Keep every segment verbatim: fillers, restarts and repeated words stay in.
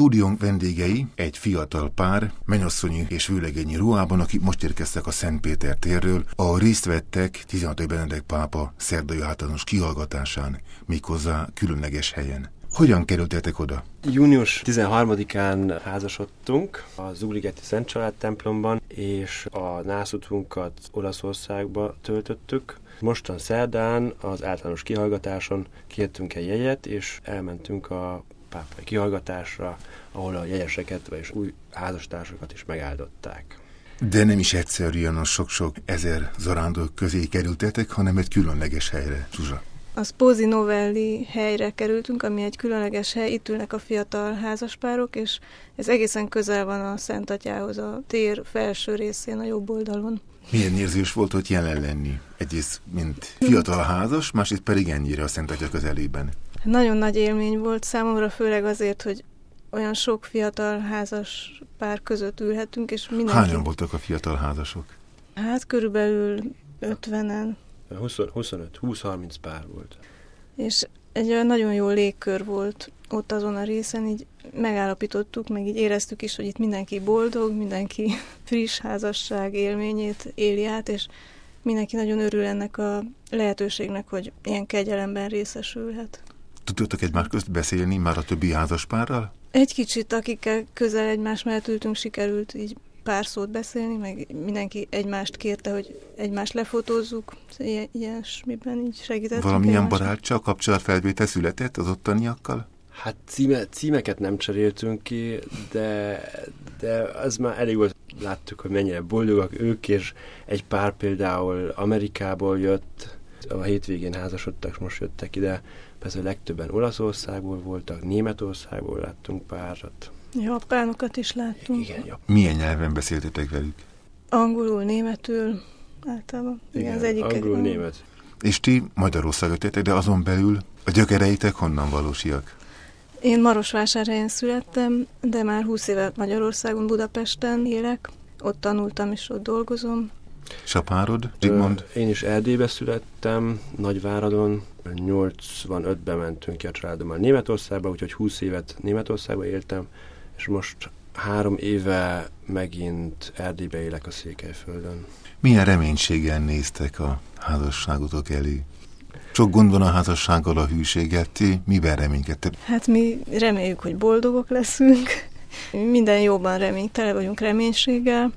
Stúdiónk vendégei egy fiatal pár, mennyasszonyi és vőlegényi ruhában, akik most érkeztek a Szentpéter térről, ahol részt vettek tizenhatodik Benedek pápa szerdai általános kihallgatásán, méghozzá különleges helyen. Hogyan kerültetek oda? június tizenharmadikán házasodtunk a Zugligeti Szent Család templomban, és a nászutunkat Olaszországba töltöttük. Mostan szerdán az általános kihallgatáson kértünk egy jegyet, és elmentünk a pápai kihallgatásra, ahol a jegyeseket és új házastársakat is megáldották. De nem is egyszerűen a sok-sok ezer zarándok közé kerültetek, hanem egy különleges helyre, Zsuzsa. A Sposi Novelli helyre kerültünk, ami egy különleges hely, itt ülnek a fiatal házaspárok, és ez egészen közel van a Szent Atyához, a tér felső részén, a jobb oldalon. Milyen érzés volt ott jelen lenni? Egyrészt, mint fiatal házas, másrészt pedig ennyire a Szent Atya közelében. Nagyon nagy élmény volt számomra, főleg azért, hogy olyan sok fiatal házas pár között ülhetünk, és mindenki... Hányan voltak a fiatal házasok? Hát körülbelül ötvenen. huszonöt húsz-harminc pár volt. És egy olyan nagyon jó légkör volt ott azon a részen, így megállapítottuk, meg így éreztük is, hogy itt mindenki boldog, mindenki friss házasság élményét éli át, és mindenki nagyon örül ennek a lehetőségnek, hogy ilyen kegyelemben részesülhet. Tudtatok egymás közt beszélni már a többi házaspárral? Egy kicsit, akikkel közel egymás mellett ültünk, sikerült így pár szót beszélni, meg mindenki egymást kérte, hogy egymást lefotózzuk, ilyen, ilyesmiben így segítettünk. Valamilyen barátság, kapcsolatfelvétel született az ottaniakkal? Hát címe, címeket nem cseréltünk ki, de, de az már elég volt, láttuk, hogy mennyire boldogak ők, és egy pár például Amerikából jött, a hétvégén házasodtak, most jöttek ide, persze a legtöbben Olaszországból voltak, Németországból láttunk párat. Japánokat is láttunk. Igen, Japán. Milyen nyelven beszéltetek velük? Angolul, németül, általában. Igen, Igen, az egyik angolul, egy... német. És ti Magyarországon jöttetek, de azon belül a gyökereitek honnan valósiak? Én Marosvásárhelyen születtem, de már húsz éve Magyarországon, Budapesten élek. Ott tanultam és ott dolgozom. És a párod, Zsigmond? Én is Erdélybe születtem, Nagyváradon. nyolcvanötben mentünk ki a családommal Németországba, úgyhogy húsz évet Németországba éltem, és most három éve megint Erdélybe élek a Székelyföldön. Milyen reménységgel néztek a házasságotok elé? Sok gond van a házassággal, a hűséggel, ti miben reménykedtek? Hát mi reméljük, hogy boldogok leszünk. Minden jóban remény, tele vagyunk reménységgel,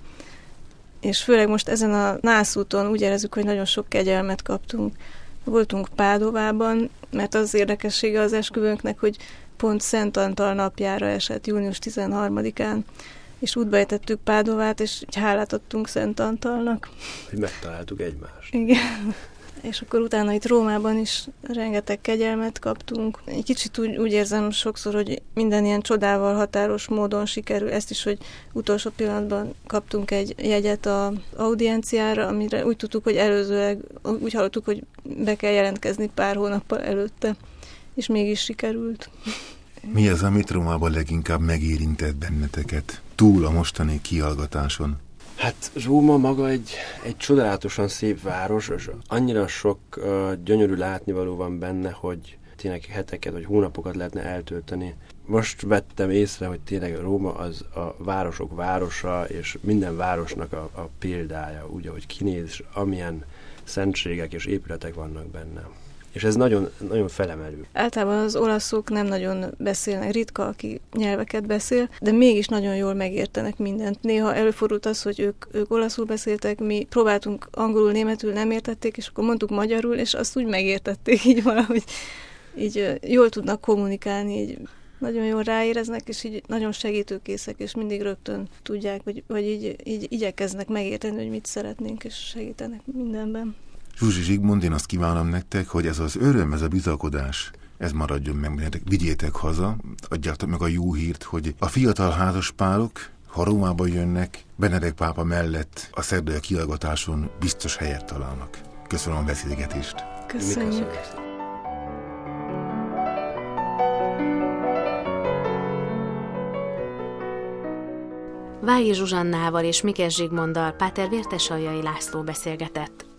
és főleg most ezen a nászúton úgy érezzük, hogy nagyon sok kegyelmet kaptunk. Voltunk Pádovában, mert az érdekessége az esküvőnknek, hogy pont Szent Antal napjára esett, június tizenharmadikán, és útba ejtettük Pádovát, és hálát adtunk Szent Antalnak. Hogy megtaláltuk egymást. Igen. És akkor utána itt Rómában is rengeteg kegyelmet kaptunk. Egy kicsit úgy, úgy érzem sokszor, hogy minden ilyen csodával, határos módon sikerül. Ezt is, hogy utolsó pillanatban kaptunk egy jegyet az audienciára, amire úgy tudtuk, hogy előzőleg, úgy hallottuk, hogy be kell jelentkezni pár hónappal előtte, és mégis sikerült. Mi az, amit Rómában leginkább megérintett benneteket? Túl a mostani kihallgatáson. Hát Róma maga egy, egy csodálatosan szép város, és annyira sok uh, gyönyörű látnivaló van benne, hogy tényleg heteket vagy hónapokat lehetne eltölteni. Most vettem észre, hogy tényleg Róma az a városok városa, és minden városnak a, a példája, úgy, ahogy kinéz, és amilyen szentségek és épületek vannak benne. És ez nagyon, nagyon felemelő. Általában az olaszok nem nagyon beszélnek, ritka, aki nyelveket beszél, de mégis nagyon jól megértenek mindent. Néha előfordult az, hogy ők, ők olaszul beszéltek, mi próbáltunk angolul, németül, nem értették, és akkor mondtuk magyarul, és azt úgy megértették, így valahogy így jól tudnak kommunikálni, így nagyon jól ráéreznek, és így nagyon segítőkészek, és mindig rögtön tudják, vagy, vagy így, így igyekeznek megérteni, hogy mit szeretnénk, és segítenek mindenben. Zsuzsi, Zsigmond, én azt kívánom nektek, hogy ez az öröm, ez a bizakodás, ez maradjon meg bennetek. Vigyétek haza, adjátok meg a jó hírt, hogy a fiatal házaspárok, ha Rómába jönnek, Benedek pápa mellett a szerdai kihallgatáson biztos helyet találnak. Köszönöm a beszélgetést. Köszönjük. Vályi Zsuzsannával és Mikes Zsigmonddal Páter Vértesaljai László beszélgetett.